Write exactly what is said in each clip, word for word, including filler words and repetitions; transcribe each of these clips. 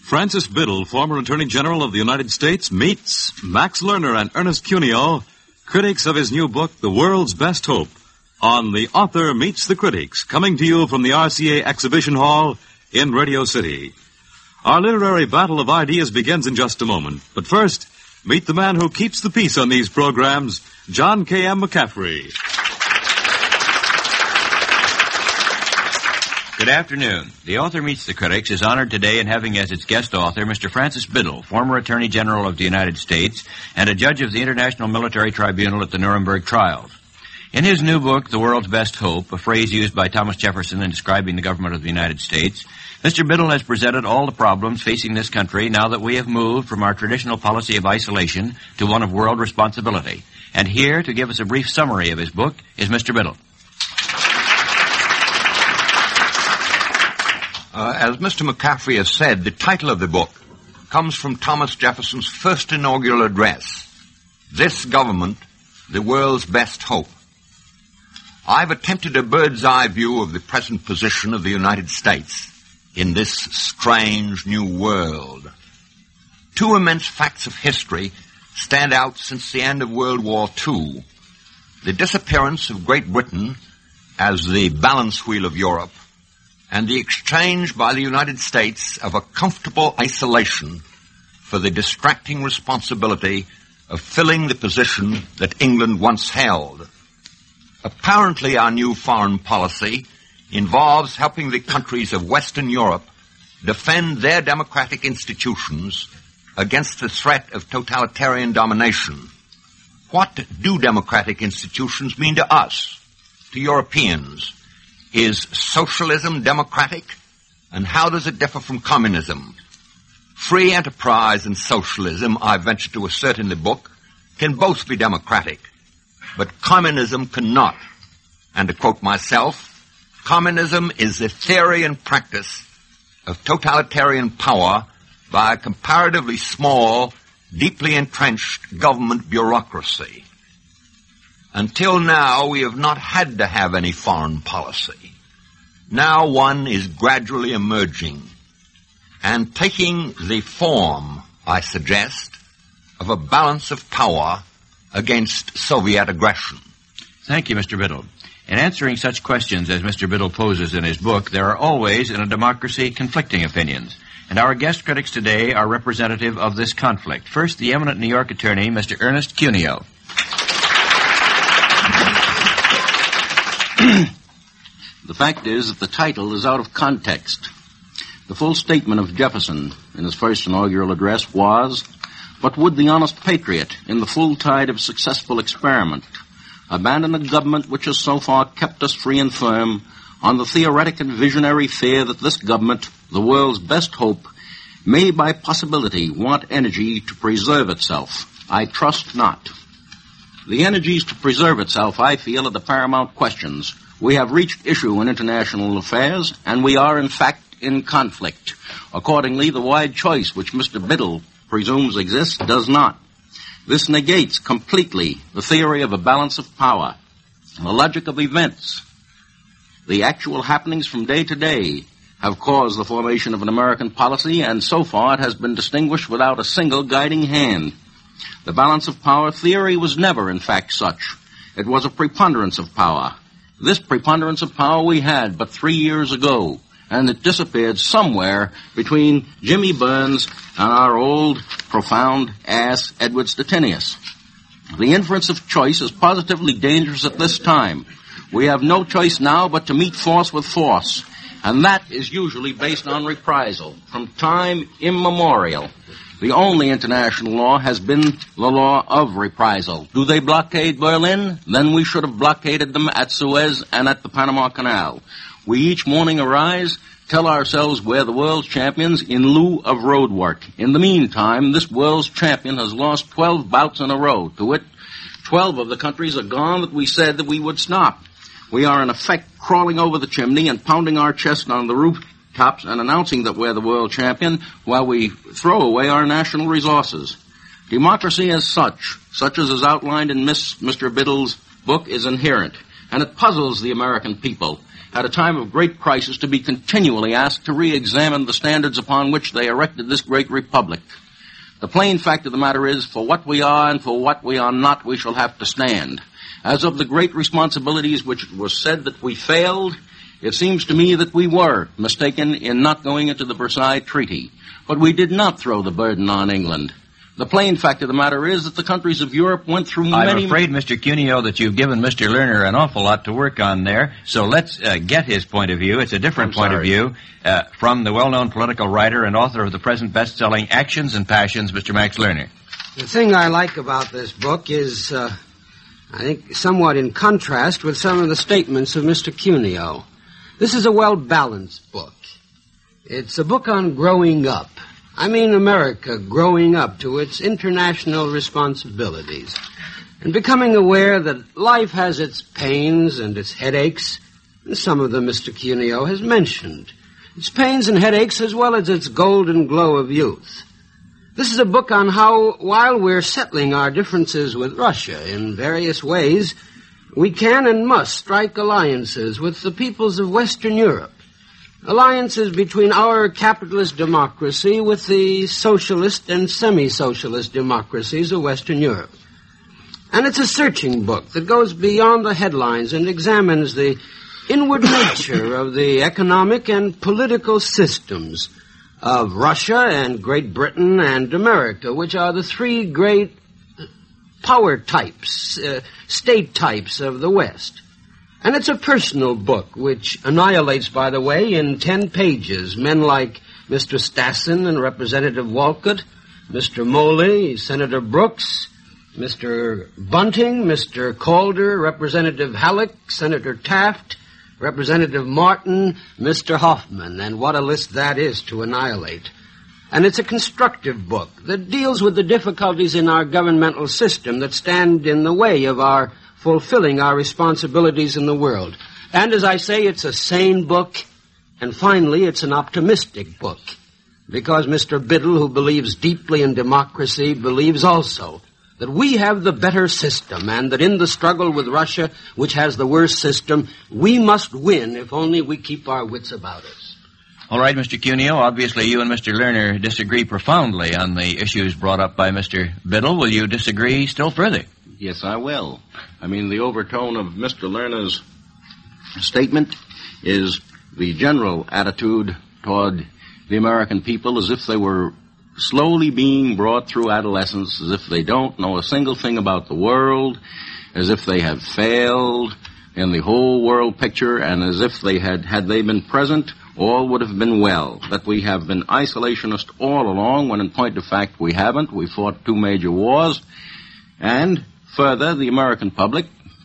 Francis Biddle, former Attorney General of the United States, meets Max Lerner and Ernest Cuneo, critics of his new book, The World's Best Hope, on The Author Meets the Critics, coming to you from the R C A Exhibition Hall in Radio City. Our literary battle of ideas begins in just a moment. But first, meet the man who keeps the peace on these programs, John K M. McCaffrey. Good afternoon. The Author Meets the Critics is honored today in having as its guest author Mister Francis Biddle, former Attorney General of the United States and a judge of the International Military Tribunal at the Nuremberg trials. In his new book, The World's Best Hope, a phrase used by Thomas Jefferson in describing the government of the United States, Mister Biddle has presented all the problems facing this country now that we have moved from our traditional policy of isolation to one of world responsibility. And here to give us a brief summary of his book is Mister Biddle. Uh, as Mister McCaffrey has said, the title of the book comes from Thomas Jefferson's first inaugural address, This Government, the World's Best Hope. I've attempted a bird's-eye view of the present position of the United States in this strange new world. Two immense facts of history stand out since the end of World War Two. The disappearance of Great Britain as the balance wheel of Europe, and the exchange by the United States of a comfortable isolation for the distracting responsibility of filling the position that England once held. Apparently, our new foreign policy involves helping the countries of Western Europe defend their democratic institutions against the threat of totalitarian domination. What do democratic institutions mean to us, to Europeans? Is socialism democratic? And how does it differ from communism? Free enterprise and socialism, I venture to assert in the book, can both be democratic. But communism cannot. And to quote myself, communism is the theory and practice of totalitarian power by a comparatively small, deeply entrenched government bureaucracy. Until now, we have not had to have any foreign policy. Now one is gradually emerging and taking the form, I suggest, of a balance of power against Soviet aggression. Thank you, Mister Biddle. In answering such questions as Mister Biddle poses in his book, there are always, in a democracy, conflicting opinions. And our guest critics today are representative of this conflict. First, the eminent New York attorney, Mister Ernest Cuneo. The fact is that the title is out of context. The full statement of Jefferson in his first inaugural address was, "But would the honest patriot, in the full tide of successful experiment, abandon a government which has so far kept us free and firm on the theoretic and visionary fear that this government, the world's best hope, may by possibility want energy to preserve itself? I trust not." The energies to preserve itself, I feel, are the paramount questions. We have reached issue in international affairs, and we are, in fact, in conflict. Accordingly, the wide choice which Mister Biddle presumes exists does not. This negates completely the theory of a balance of power, the logic of events. The actual happenings from day to day have caused the formation of an American policy, and so far it has been distinguished without a single guiding hand. The balance of power theory was never, in fact, such. It was a preponderance of power. This preponderance of power we had but three years ago, and it disappeared somewhere between Jimmy Burns and our old, profound ass, Edward Stettinius. The inference of choice is positively dangerous at this time. We have no choice now but to meet force with force, and that is usually based on reprisal from time immemorial. The only international law has been the law of reprisal. Do they blockade Berlin? Then we should have blockaded them at Suez and at the Panama Canal. We each morning arise, tell ourselves we're the world's champions in lieu of road work. In the meantime, this world's champion has lost twelve bouts in a row. To it, twelve of the countries are gone that we said that we would stop. We are in effect crawling over the chimney and pounding our chest on the roof tops and announcing that we're the world champion while we throw away our national resources. Democracy as such, such as is outlined in Miss, Mister Biddle's book, is inherent, and it puzzles the American people. at a time of great crisis, to be continually asked to re-examine the standards upon which they erected this great republic. The plain fact of the matter is, for what we are and for what we are not, we shall have to stand. As of the great responsibilities which it was said that we failed, it seems to me that we were mistaken in not going into the Versailles Treaty. But we did not throw the burden on England. The plain fact of the matter is that the countries of Europe went through many... I'm afraid, Mister Cuneo, that you've given Mister Lerner an awful lot to work on there. So let's uh, get his point of view. It's a different I'm point sorry. of view uh, from the well-known political writer and author of the present best-selling Actions and Passions, Mister Max Lerner. The thing I like about this book is, uh, I think, somewhat in contrast with some of the statements of Mister Cuneo. This is a well-balanced book. It's a book on growing up. I mean America growing up to its international responsibilities and becoming aware that life has its pains and its headaches, and some of them Mister Cuneo has mentioned. Its pains and headaches as well as its golden glow of youth. This is a book on how, while we're settling our differences with Russia in various ways, we can and must strike alliances with the peoples of Western Europe. Alliances between our capitalist democracy with the socialist and semi-socialist democracies of Western Europe. And it's a searching book that goes beyond the headlines and examines the inward nature of the economic and political systems of Russia and Great Britain and America, which are the three great power types, uh, state types of the West. And it's a personal book, which annihilates, by the way, in ten pages, men like Mister Stassen and Representative Walcott, Mister Moley, Senator Brooks, Mister Bunting, Mister Calder, Representative Halleck, Senator Taft, Representative Martin, Mister Hoffman, and what a list that is to annihilate. And it's a constructive book that deals with the difficulties in our governmental system that stand in the way of our fulfilling our responsibilities in the world. And as I say, it's a sane book, and finally, it's an optimistic book, because Mister Biddle, who believes deeply in democracy, believes also that we have the better system, and that in the struggle with Russia, which has the worst system, we must win if only we keep our wits about us. All right, Mister Cuneo, obviously you and Mister Lerner disagree profoundly on the issues brought up by Mister Biddle. Will you disagree still further? Yes, I will. I mean, the overtone of Mister Lerner's statement is the general attitude toward the American people as if they were slowly being brought through adolescence, as if they don't know a single thing about the world, as if they have failed in the whole world picture, and as if they had, had they been present, all would have been well. That we have been isolationist all along, when in point of fact we haven't. We fought two major wars. And further, the American public,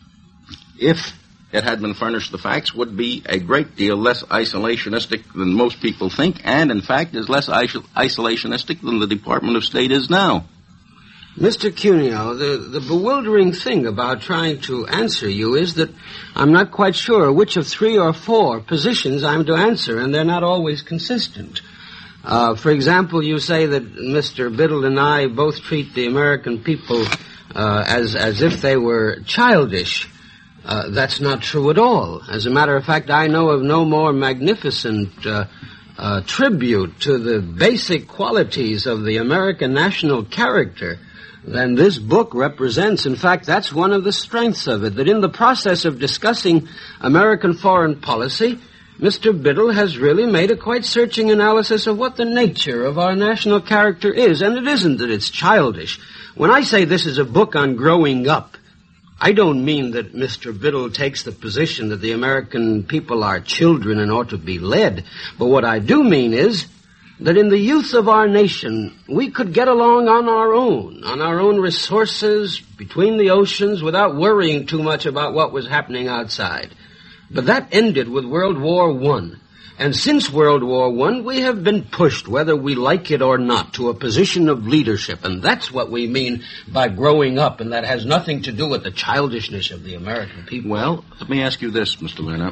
if it had been furnished the facts, would be a great deal less isolationistic than most people think, and in fact is less iso- isolationistic than the Department of State is now. Mister Cuneo, the, the bewildering thing about trying to answer you is that I'm not quite sure which of three or four positions I'm to answer, and they're not always consistent. Uh, for example, you say that Mister Biddle and I both treat the American people uh, as, as if they were childish. Uh, that's not true at all. As a matter of fact, I know of no more magnificent uh, uh, tribute to the basic qualities of the American national character than this book represents. In fact, that's one of the strengths of it, that in the process of discussing American foreign policy, Mister Biddle has really made a quite searching analysis of what the nature of our national character is, and it isn't that it's childish. When I say this is a book on growing up, I don't mean that Mister Biddle takes the position that the American people are children and ought to be led, but what I do mean is that in the youth of our nation, we could get along on our own, on our own resources, between the oceans, without worrying too much about what was happening outside. But that ended with World War One. And since World War One, we have been pushed, whether we like it or not, to a position of leadership. And that's what we mean by growing up, and that has nothing to do with the childishness of the American people. Well, let me ask you this, Mister Lerner.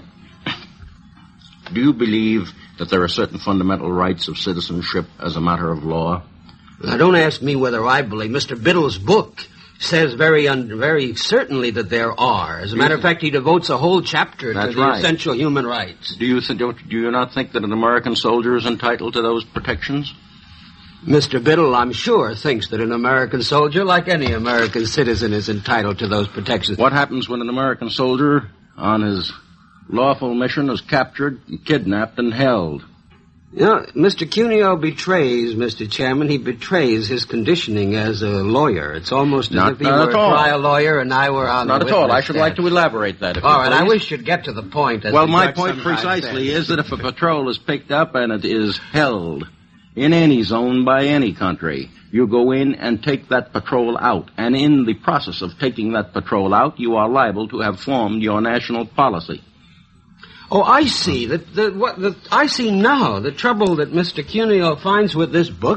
Do you believe that there are certain fundamental rights of citizenship as a matter of law? Now, don't ask me whether I believe. Mister Biddle's book says very un- very certainly that there are. As a matter of fact, he devotes a whole chapter That's to the right. essential human rights. Do you, th- do you not think that an American soldier is entitled to those protections? Mister Biddle, I'm sure, thinks that an American soldier, like any American citizen, is entitled to those protections. What happens when an American soldier on his lawful mission is captured, kidnapped, and held? You know, Mister Cuneo betrays, Mister Chairman, he betrays his conditioning as a lawyer. It's almost as Not- if he not were a at all. trial lawyer and I were on Not the at all. witness I should stand. like to elaborate that. If All you right, I please. wish you'd get to the point. As Well, the my judge point sometimes precisely says. is that if a patrol is picked up and it is held in any zone by any country, you go in and take that patrol out. And in the process of taking that patrol out, you are liable to have formed your national policy. Oh, I see. That the, what the, I see now. The trouble that Mister Cuneo finds with this book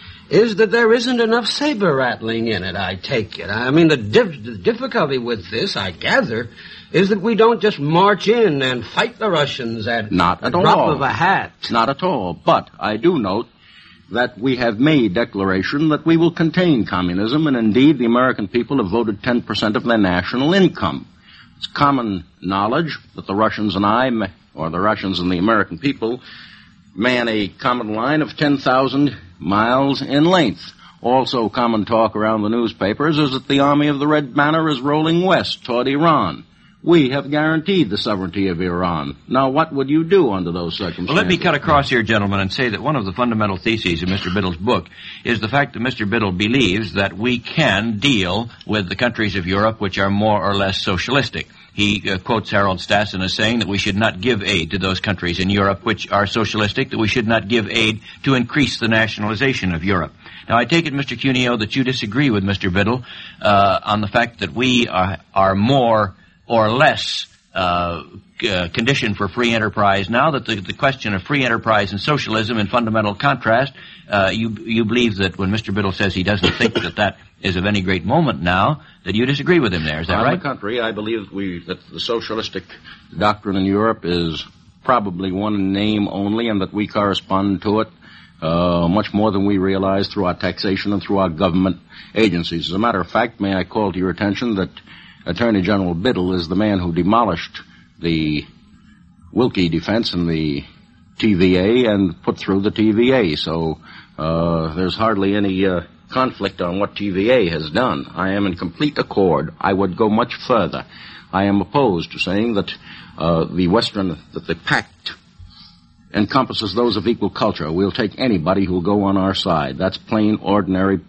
is that there isn't enough saber rattling in it, I take it. I mean, the, dif- the difficulty with this, I gather, is that we don't just march in and fight the Russians at Not a at drop all. of a hat. Not at all. But I do note that we have made declaration that we will contain communism, and indeed the American people have voted ten percent of their national income. It's common knowledge that the Russians and I, or the Russians and the American people, man a common line of ten thousand miles in length. Also common talk around the newspapers is that the Army of the Red Banner is rolling west toward Iran. We have guaranteed the sovereignty of Iran. Now, what would you do under those circumstances? Well, let me cut across here, gentlemen, and say that one of the fundamental theses of Mister Biddle's book is the fact that Mister Biddle believes that we can deal with the countries of Europe which are more or less socialistic. He uh, quotes Harold Stassen as saying that we should not give aid to those countries in Europe which are socialistic, that we should not give aid to increase the nationalization of Europe. Now, I take it, Mister Cuneo, that you disagree with Mister Biddle uh, on the fact that we are, are more or less uh, uh, conditioned for free enterprise now, that the, the question of free enterprise and socialism in fundamental contrast, uh, you you believe that when Mister Biddle says he doesn't think that that is of any great moment now, that you disagree with him there. Is that On right? the contrary, I believe that, we, that the socialistic doctrine in Europe is probably one in name only, and that we correspond to it uh, much more than we realize through our taxation and through our government agencies. As a matter of fact, may I call to your attention that Attorney General Biddle is the man who demolished the Wilkie defense in the T V A and put through the T V A. So uh, there's hardly any uh, conflict on what T V A has done. I am in complete accord. I would go much further. I am opposed to saying that uh, the Western, that the pact encompasses those of equal culture. We'll take anybody who'll go on our side. That's plain, ordinary,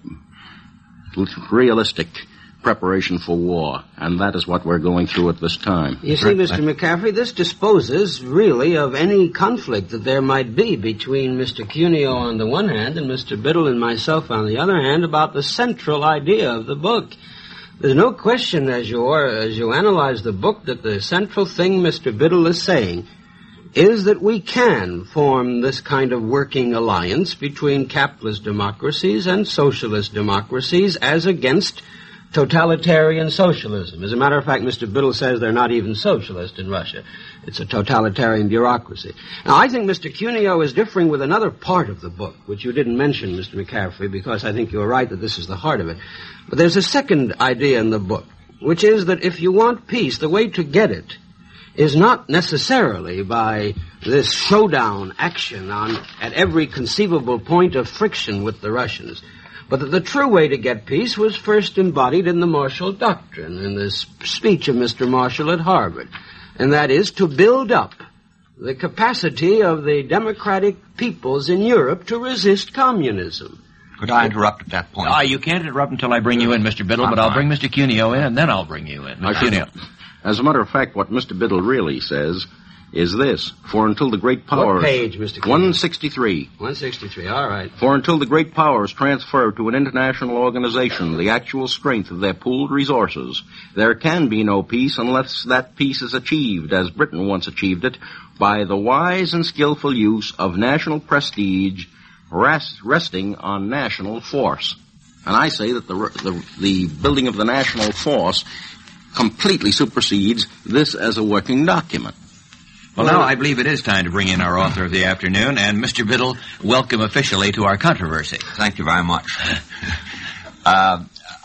realistic preparation for war, and that is what we're going through at this time. You see, Mister McCaffrey, this disposes really of any conflict that there might be between Mister Cuneo on the one hand and Mister Biddle and myself on the other hand about the central idea of the book. There's no question as you are, as you analyze the book that the central thing Mister Biddle is saying is that we can form this kind of working alliance between capitalist democracies and socialist democracies as against totalitarian socialism. As a matter of fact, Mister Biddle says they're not even socialist in Russia. It's a totalitarian bureaucracy. Now, I think Mister Cuneo is differing with another part of the book, which you didn't mention, Mister McCaffrey, because I think you're right that this is the heart of it. But there's a second idea in the book, which is that if you want peace, the way to get it is not necessarily by this showdown action on at every conceivable point of friction with the Russians, but that the true way to get peace was first embodied in the Marshall Doctrine, in this speech of Mister Marshall at Harvard, and that is to build up the capacity of the democratic peoples in Europe to resist communism. Could I interrupt at that point? Ah, you can't interrupt until I bring you in, Mister Biddle, but I'll bring Mister Cuneo in, and then I'll bring you in. Mister Cuneo. As a matter of fact, what Mister Biddle really says is this: for until the great powers... What page, Mister Cuneo? one sixty-three. one sixty-three, all right. For until the great powers transfer to an international organization the actual strength of their pooled resources, there can be no peace unless that peace is achieved, as Britain once achieved it, by the wise and skillful use of national prestige rest, resting on national force. And I say that the, the, the building of the national force completely supersedes this as a working document. Well, now I believe it is time to bring in our author of the afternoon, and Mister Biddle, welcome officially to our controversy. Thank you very much. uh,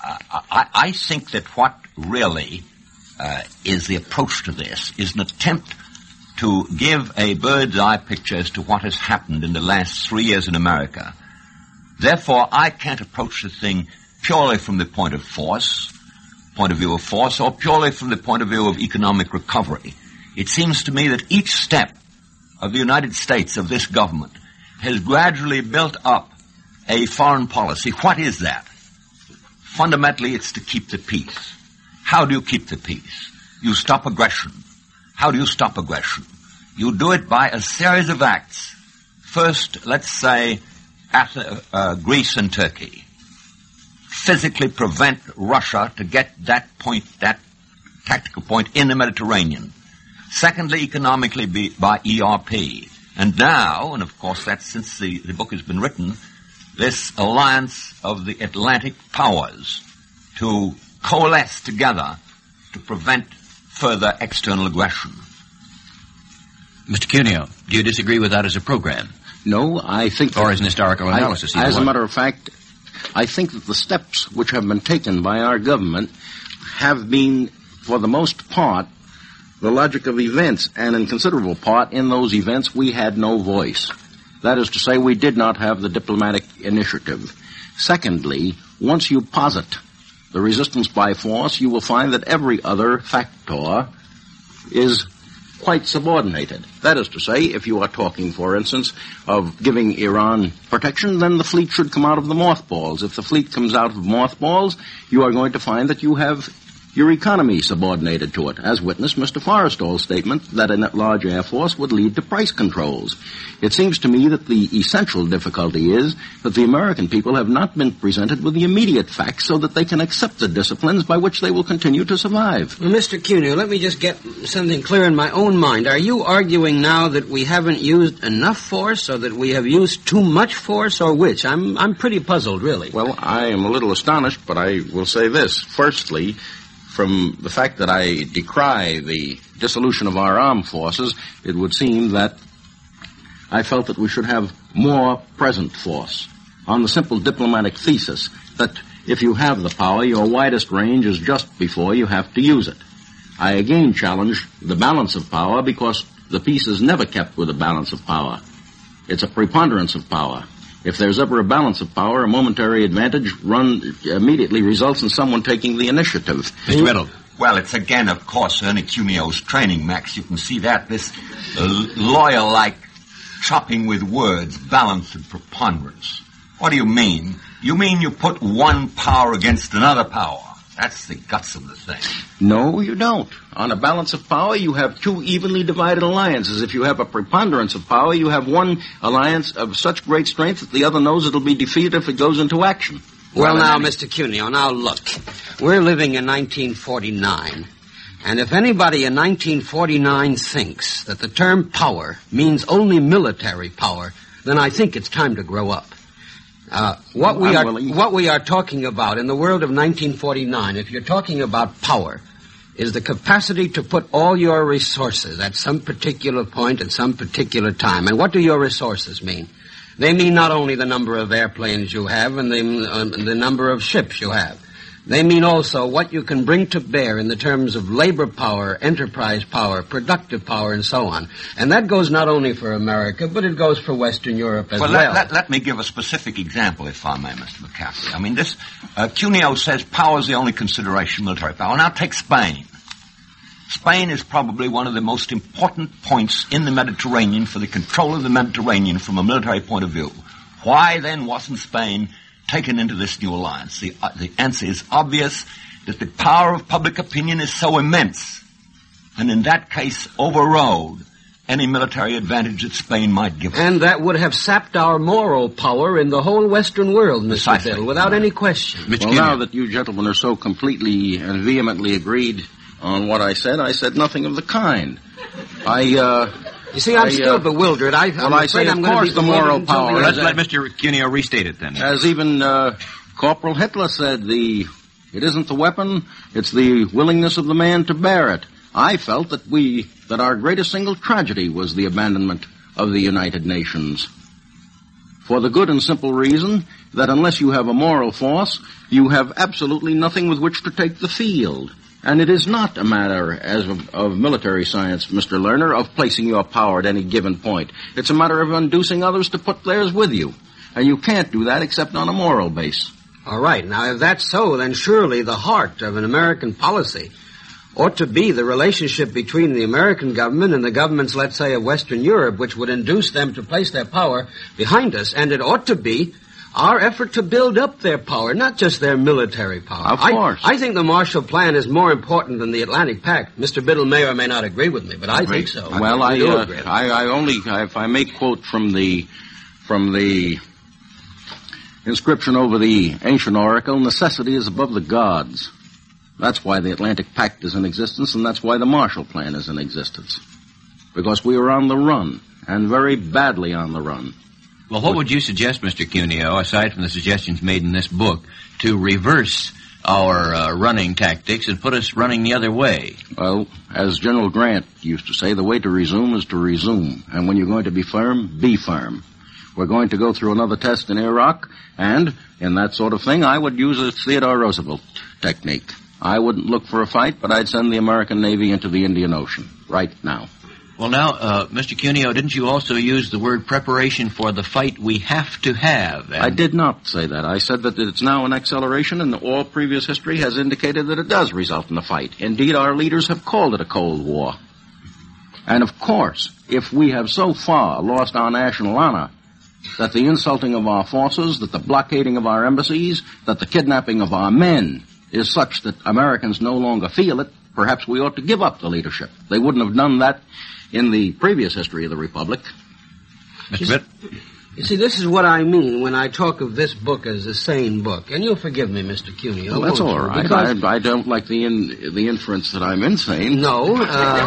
I, I think that what really uh, is the approach to this is an attempt to give a bird's eye picture as to what has happened in the last three years in America. Therefore, I can't approach the thing purely from the point of force, point of view of force, or purely from the point of view of economic recovery. It seems to me that each step of the United States, of this government, has gradually built up a foreign policy. What is that? Fundamentally, it's to keep the peace. How do you keep the peace? You stop aggression. How do you stop aggression? You do it by a series of acts. First, let's say, at uh, uh, Greece and Turkey. Physically prevent Russia to get that point, that tactical point in the Mediterranean. Secondly, economically be, by E R P. And now, and of course that's since the, the book has been written, this alliance of the Atlantic powers to coalesce together to prevent further external aggression. Mister Cuneo, do you disagree with that as a program? No, I think... Or as an historical analysis? I, as one. a matter of fact, I think that the steps which have been taken by our government have been, for the most part, the logic of events, and in considerable part, in those events, we had no voice. That is to say, we did not have the diplomatic initiative. Secondly, once you posit the resistance by force, you will find that every other factor is quite subordinated. That is to say, if you are talking, for instance, of giving Iran protection, then the fleet should come out of the mothballs. If the fleet comes out of mothballs, you are going to find that you have your economy subordinated to it, as witnessed Mister Forrestal's statement that a large air force would lead to price controls. It seems to me that the essential difficulty is that the American people have not been presented with the immediate facts so that they can accept the disciplines by which they will continue to survive. Well, Mister Cuneo, let me just get something clear in my own mind. Are you arguing now that we haven't used enough force, or that we have used too much force, or which? I'm, I'm pretty puzzled, really. Well, I am a little astonished, but I will say this. Firstly, from the fact that I decry the dissolution of our armed forces, it would seem that I felt that we should have more present force on the simple diplomatic thesis that if you have the power, your widest range is just before you have to use it. I again challenge the balance of power because the peace is never kept with a balance of power. It's a preponderance of power. If there's ever a balance of power, a momentary advantage run immediately results in someone taking the initiative. Mister Riddle. Well, it's again, of course, Ernie Cuneo's training, Max. You can see that, this uh, lawyer-like chopping with words, balance and preponderance. What do you mean? You mean you put one power against another power. That's the guts of the thing. No, you don't. On a balance of power, you have two evenly divided alliances. If you have a preponderance of power, you have one alliance of such great strength that the other knows it'll be defeated if it goes into action. Well, well now, any... Mister Cuneo, now look. We're living in nineteen forty-nine. And if anybody in nineteen forty-nine thinks that the term power means only military power, then I think it's time to grow up. Uh, what we are what we are talking about in the world of nineteen forty-nine, if you're talking about power, is the capacity to put all your resources at some particular point at some particular time. And what do your resources mean? They mean not only the number of airplanes you have and the, uh, the number of ships you have. They mean also what you can bring to bear in the terms of labor power, enterprise power, productive power, and so on. And that goes not only for America, but it goes for Western Europe as well. Well, let, let, let me give a specific example, if I may, Mister McCaffrey. I mean, this, uh, Cuneo says power is the only consideration, military power. Now take Spain. Spain is probably one of the most important points in the Mediterranean for the control of the Mediterranean from a military point of view. Why then wasn't Spain taken into this new alliance? The, uh, the answer is obvious, that the power of public opinion is so immense, and in that case overrode any military advantage that Spain might give us. And that would have sapped our moral power in the whole Western world, Mister Precisely. Biddle, without any question. Well, Cuneo, now that you gentlemen are so completely and vehemently agreed on what I said, I said nothing of the kind. I, uh... You see, I'm I, still uh, bewildered. I, I'm well, I say, I'm of course, the moral power. Let's let Mister Cuneo restate it then. As even uh, Corporal Hitler said, the it isn't the weapon, it's the willingness of the man to bear it. I felt that we, that our greatest single tragedy was the abandonment of the United Nations. For the good and simple reason that unless you have a moral force, you have absolutely nothing with which to take the field. And it is not a matter, as of, of military science, Mister Lerner, of placing your power at any given point. It's a matter of inducing others to put theirs with you. And you can't do that except on a moral base. All right. Now, if that's so, then surely the heart of an American policy ought to be the relationship between the American government and the governments, let's say, of Western Europe, which would induce them to place their power behind us. And it ought to be our effort to build up their power, not just their military power. Of course. I, I think the Marshall Plan is more important than the Atlantic Pact. Mister Biddle may or may not agree with me, but I think so. Well, I, I, do uh, agree. I, I only, if I may quote from the, from the inscription over the ancient oracle, necessity is above the gods. That's why the Atlantic Pact is in existence, and that's why the Marshall Plan is in existence. Because we were on the run, and very badly on the run. Well, what would you suggest, Mister Cuneo, aside from the suggestions made in this book, to reverse our uh, running tactics and put us running the other way? Well, as General Grant used to say, the way to resume is to resume. And when you're going to be firm, be firm. We're going to go through another test in Iraq, and in that sort of thing, I would use a Theodore Roosevelt technique. I wouldn't look for a fight, but I'd send the American Navy into the Indian Ocean right now. Well, now, uh, Mister Cuneo, didn't you also use the word preparation for the fight we have to have? And... I did not say that. I said that it's now an acceleration, and all previous history has indicated that it does result in a fight. Indeed, our leaders have called it a Cold War. And, of course, if we have so far lost our national honor that the insulting of our forces, that the blockading of our embassies, that the kidnapping of our men is such that Americans no longer feel it, perhaps we ought to give up the leadership. They wouldn't have done that in the previous history of the Republic. Mister Bitt? You see, this is what I mean when I talk of this book as a sane book. And you'll forgive me, Mister Cuneo. Well, that's all right. Because... I, I don't like the in, the inference that I'm insane. No.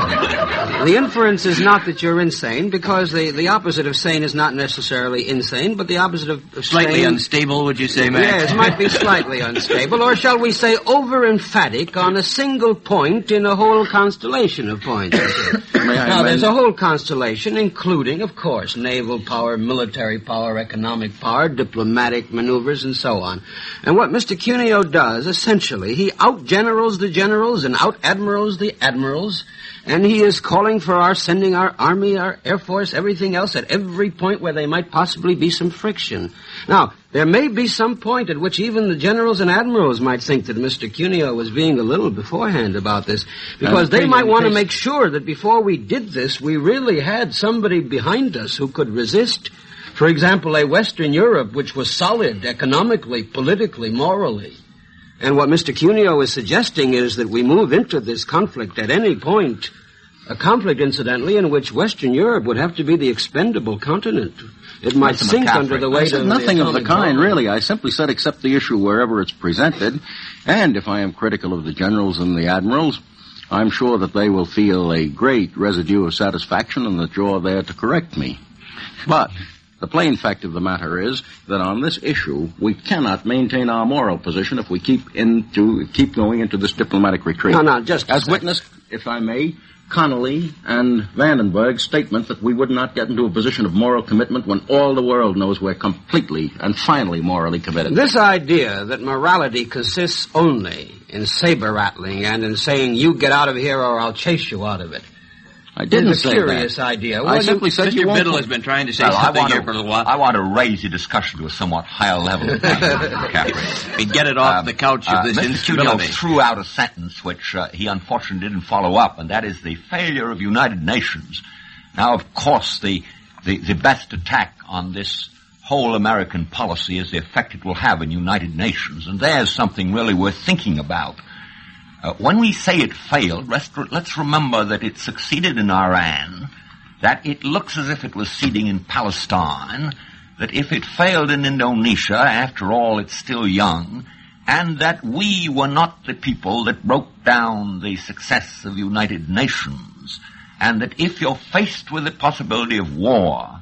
Uh, the inference is not that you're insane, because the, the opposite of sane is not necessarily insane, but the opposite of, of Slightly sane... unstable, would you say, Max? Yes, might be slightly unstable, or shall we say over-emphatic on a single point in a whole constellation of points. May I Now, amend- there's a whole constellation, including, of course, naval power, military power, economic power, diplomatic maneuvers, and so on. And what Mister Cuneo does, essentially, he out-generals the generals and out-admirals the admirals, and he is calling for our sending our army, our air force, everything else at every point where there might possibly be some friction. Now, there may be some point at which even the generals and admirals might think that Mister Cuneo was being a little beforehand about this, because they might want to make sure that before we did this, we really had somebody behind us who could resist. For example, a Western Europe which was solid economically, politically, morally. And what Mister Cuneo is suggesting is that we move into this conflict at any point, a conflict, incidentally, in which Western Europe would have to be the expendable continent. It might Mister sink McCaffrey. under the I weight said of nothing the of the atomic kind, bomb. really. I simply said accept the issue wherever it's presented. And if I am critical of the generals and the admirals, I'm sure that they will feel a great residue of satisfaction and that you're there to correct me. But the plain fact of the matter is that on this issue, we cannot maintain our moral position if we keep into keep going into this diplomatic retreat. No, no, just a As second. witnessed, if I may, Connolly and Vandenberg's statement that we would not get into a position of moral commitment when all the world knows we're completely and finally morally committed. This idea that morality consists only in saber-rattling and in saying, you get out of here or I'll chase you out of it. I didn't It's a say curious that. idea. I Well, simply you, said Mister you won't... Biddle has been trying to say Well, I something want here to, for a little while. I want to raise the discussion to a somewhat higher level. Thank you, Mister McCaffrey. We get it off Um, the couch of uh, this Mister Cuneo instability. threw out a sentence which uh, he unfortunately didn't follow up, and that is the failure of United Nations. Now, of course, the, the, the best attack on this whole American policy is the effect it will have in United Nations, and there's something really worth thinking about. Uh, when we say it failed, let's, let's remember that it succeeded in Iran, that it looks as if it was succeeding in Palestine, that if it failed in Indonesia, after all, it's still young, and that we were not the people that broke down the success of United Nations, and that if you're faced with the possibility of war,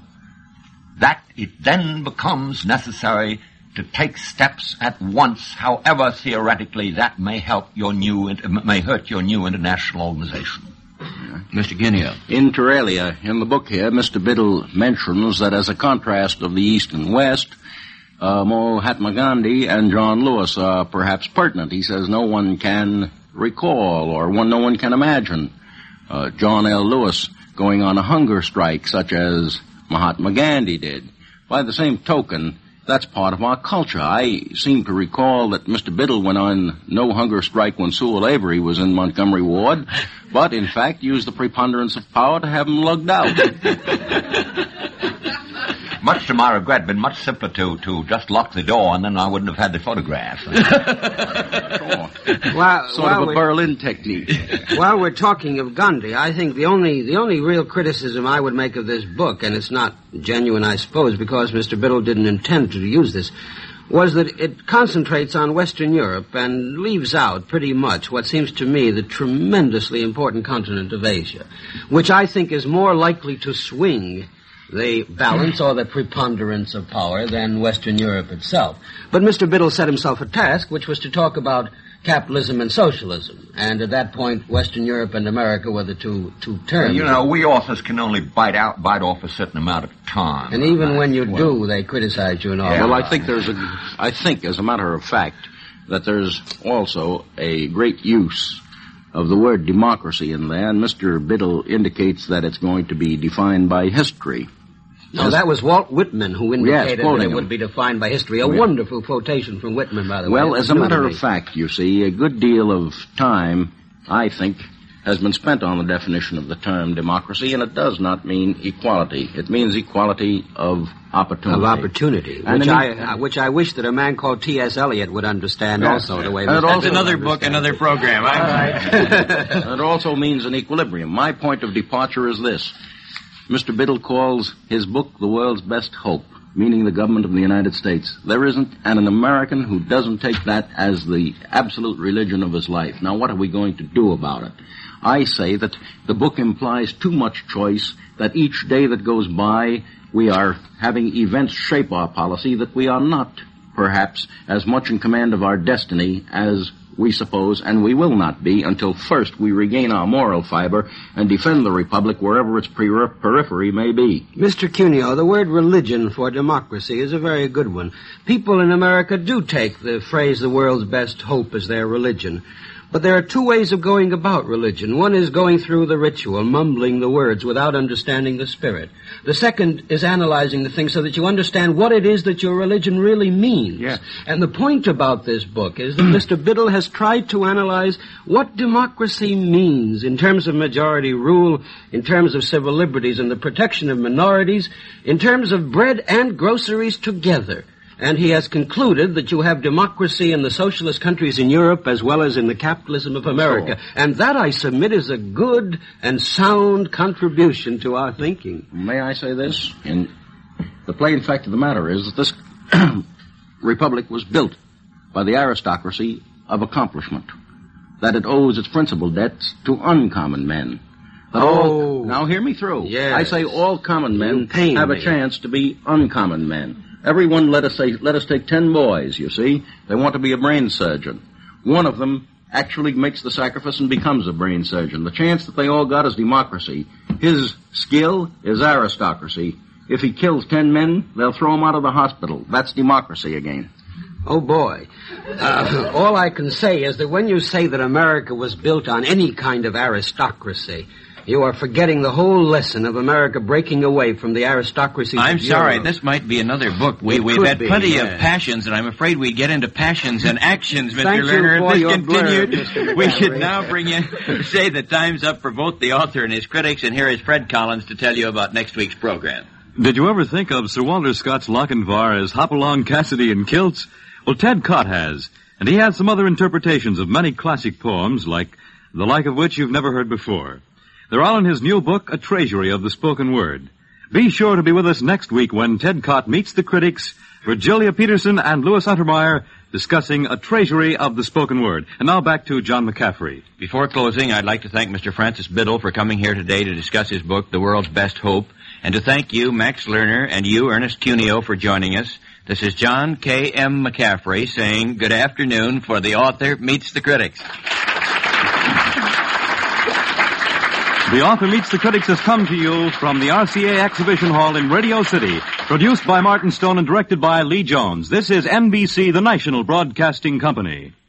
that it then becomes necessary to take steps at once, however theoretically that may help your new, may hurt your new international organization. Mister Cuneo. Inter alia, in the book here, Mister Biddle mentions that as a contrast of the East and West, uh, Mahatma Gandhi and John Lewis are perhaps pertinent. He says no one can recall or one, no one can imagine uh, John L. Lewis going on a hunger strike such as Mahatma Gandhi did. By the same token, that's part of our culture. I seem to recall that Mister Biddle went on no hunger strike when Sewell Avery was in Montgomery Ward, but in fact used the preponderance of power to have him lugged out. Much to my regret, been much simpler to, to just lock the door, and then I wouldn't have had the photograph. Well, sort of a Berlin technique. While we're talking of Gandhi, I think the only the only real criticism I would make of this book, and it's not genuine, I suppose, because Mister Biddle didn't intend to use this, was that it concentrates on Western Europe and leaves out pretty much what seems to me the tremendously important continent of Asia, which I think is more likely to swing the balance or the preponderance of power than Western Europe itself. But Mister Biddle set himself a task, which was to talk about capitalism and socialism. And at that point, Western Europe and America were the two two terms. Well, you know, we authors can only bite out, bite off a certain amount of time. And even when you well, do, they criticize you and all. Yeah, well, I think there's a, I think, as a matter of fact, that there's also a great use of the word democracy in there, and Mister Biddle indicates that it's going to be defined by history. No, that was Walt Whitman who indicated yes, that it him. would be defined by history. A yeah. wonderful quotation from Whitman, by the well, way. Well, as a matter of fact, you see, a good deal of time, I think, has been spent on the definition of the term democracy, and it does not mean equality. It means equality of opportunity. Of opportunity, and which, in, I, uh, which I wish that a man called T S. Eliot would understand yes, also, the way That's Mister another book, another program. All right. It also means an equilibrium. My point of departure is this. Mister Biddle calls his book The World's Best Hope, meaning the government of the United States. There isn't an, an American who doesn't take that as the absolute religion of his life. Now, what are we going to do about it? I say that the book implies too much choice, that each day that goes by, we are having events shape our policy, that we are not, perhaps, as much in command of our destiny as we suppose, and we will not be until first we regain our moral fiber and defend the Republic wherever its per- periphery may be. Mister Cuneo, the word religion for democracy is a very good one. People in America do take the phrase the world's best hope as their religion. But there are two ways of going about religion. One is going through the ritual, mumbling the words without understanding the spirit. The second is analyzing the thing so that you understand what it is that your religion really means. Yes. And the point about this book is that Mister Biddle has tried to analyze what democracy means in terms of majority rule, in terms of civil liberties and the protection of minorities, in terms of bread and groceries together. And he has concluded that you have democracy in the socialist countries in Europe as well as in the capitalism of America. Sure. And that, I submit, is a good and sound contribution to our thinking. May I say this? In the plain fact of the matter is that this republic was built by the aristocracy of accomplishment, that it owes its principal debts to uncommon men. That oh. all, now hear me through. Yes. I say all common men have me. a chance to be uncommon men. Everyone, let us say, let us take ten boys, you see. They want to be a brain surgeon. One of them actually makes the sacrifice and becomes a brain surgeon. The chance that they all got is democracy. His skill is aristocracy. If he kills ten men, they'll throw him out of the hospital. That's democracy again. Oh, boy. Uh, all I can say is that when you say that America was built on any kind of aristocracy, you are forgetting the whole lesson of America breaking away from the aristocracy. I'm sorry, this might be another book. We, we've had be, plenty yeah. of passions, and I'm afraid we get into passions and actions, Mister Thank Lerner. You for if your this continued, blurb, Mister we should now bring in, say the time's up for both the author and his critics, and here is Fred Collins to tell you about next week's program. Did you ever think of Sir Walter Scott's Lochinvar as Hopalong Cassidy in kilts? Well, Ted Cott has, and he has some other interpretations of many classic poems, like the like of which you've never heard before. They're all in his new book, A Treasury of the Spoken Word. Be sure to be with us next week when Ted Cott meets the critics, Virgilia Peterson and Louis Untermeyer, discussing A Treasury of the Spoken Word. And now back to John McCaffrey. Before closing, I'd like to thank Mister Francis Biddle for coming here today to discuss his book, The World's Best Hope, and to thank you, Max Lerner, and you, Ernest Cuneo, for joining us. This is John K M. McCaffrey saying good afternoon for the author meets the critics. The Author Meets the Critics has come to you from the R C A Exhibition Hall in Radio City, produced by Martin Stone and directed by Lee Jones. This is N B C, the national broadcasting company.